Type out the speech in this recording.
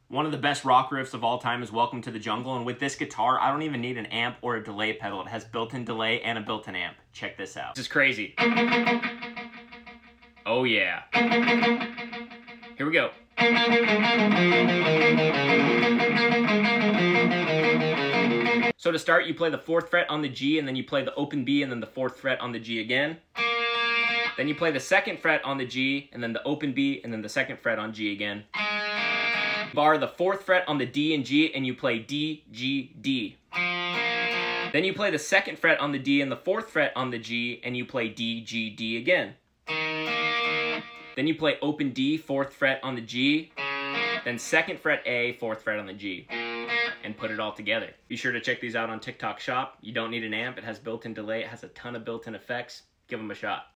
One of the best rock riffs of all time is Welcome to the Jungle, and with this guitar, I don't even need an amp or a delay pedal. It has built-in delay and a built-in amp. Check this out. This is crazy. Oh yeah. Here we go. So to start, you play the 4th fret on the G, and then you play the open B, and then the 4th fret on the G again. Then you play the 2nd fret on the G, and then the open B, and then the 2nd fret on G again. Bar the 4th fret on the D and G, and you play D, G, D. Then you play the 2nd fret on the D and the 4th fret on the G, and you play D, G, D again. Then you play open D, 4th fret on the G, then 2nd fret A, 4th fret on the G, and put it all together. Be sure to check these out on TikTok Shop. You don't need an amp. It has built-in delay. It has a ton of built-in effects. Give them a shot.